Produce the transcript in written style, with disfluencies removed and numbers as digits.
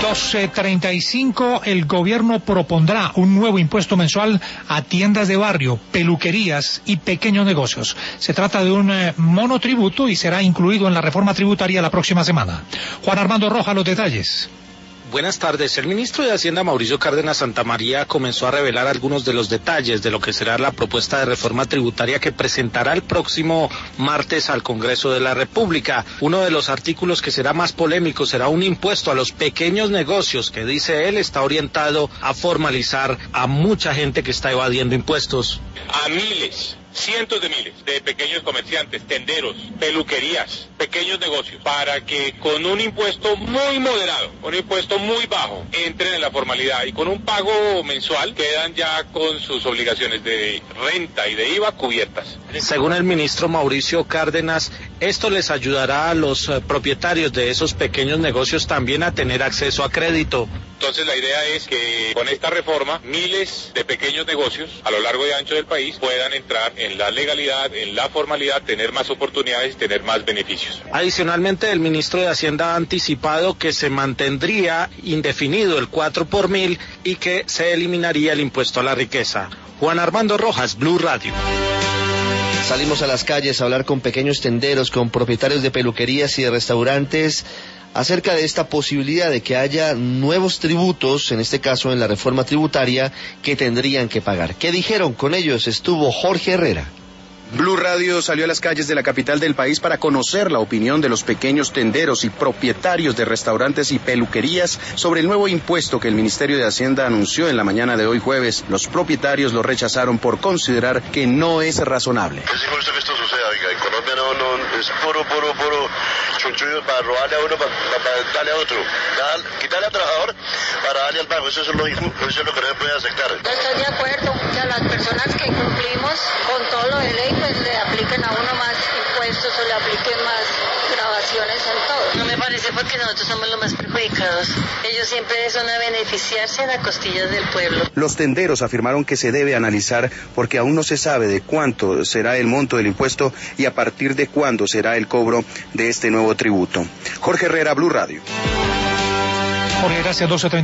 12:35, el gobierno propondrá un nuevo impuesto mensual a tiendas de barrio, peluquerías y pequeños negocios. Se trata de un monotributo y será incluido en la reforma tributaria la próxima semana. Juan Armando Rojas, los detalles. Buenas tardes. El ministro de Hacienda, Mauricio Cárdenas Santamaría, comenzó a revelar algunos de los detalles de lo que será la propuesta de reforma tributaria que presentará el próximo martes al Congreso de la República. Uno de los artículos que será más polémico será un impuesto a los pequeños negocios que, dice él, está orientado a formalizar a mucha gente que está evadiendo impuestos. A miles, cientos de miles de pequeños comerciantes, tenderos, peluquerías, pequeños negocios, para que con un impuesto muy moderado, un impuesto muy bajo, entren en la formalidad y con un pago mensual quedan ya con sus obligaciones de renta y de IVA cubiertas. Según el ministro Mauricio Cárdenas, esto les ayudará a los propietarios de esos pequeños negocios también a tener acceso a crédito. Entonces la idea es que con esta reforma miles de pequeños negocios a lo largo y ancho del país puedan entrar en la legalidad, en la formalidad, tener más oportunidades, tener más beneficios. Adicionalmente, el ministro de Hacienda ha anticipado que se mantendría indefinido el 4 por mil y que se eliminaría el impuesto a la riqueza. Juan Armando Rojas, Blue Radio. Salimos a las calles a hablar con pequeños tenderos, con propietarios de peluquerías y de restaurantes acerca de esta posibilidad de que haya nuevos tributos, en este caso en la reforma tributaria, que tendrían que pagar. ¿Qué dijeron? Con ellos estuvo Jorge Herrera. Blue Radio salió a las calles de la capital del país para conocer la opinión de los pequeños tenderos y propietarios de restaurantes y peluquerías sobre el nuevo impuesto que el Ministerio de Hacienda anunció en la mañana de hoy jueves. Los propietarios lo rechazaron por considerar que no es razonable. Es injusto que esto suceda, oiga, en Colombia no es puro chunchullo para robarle a uno, para darle a otro, quitarle al trabajador para darle al banco. Eso es lo que no se puede aceptar. Yo estoy de acuerdo que a las personas que cumplimos con todo lo de ley, pues le apliquen a uno más impuestos o le apliquen más grabaciones en todo. No me parece, porque nosotros somos los más perjudicados. Ellos siempre son a beneficiarse a las costillas del pueblo. Los tenderos afirmaron que se debe analizar porque aún no se sabe de cuánto será el monto del impuesto y a partir de cuándo será el cobro de este nuevo tributo. Jorge Herrera, Blue Radio. Jorge, gracias. 12:30.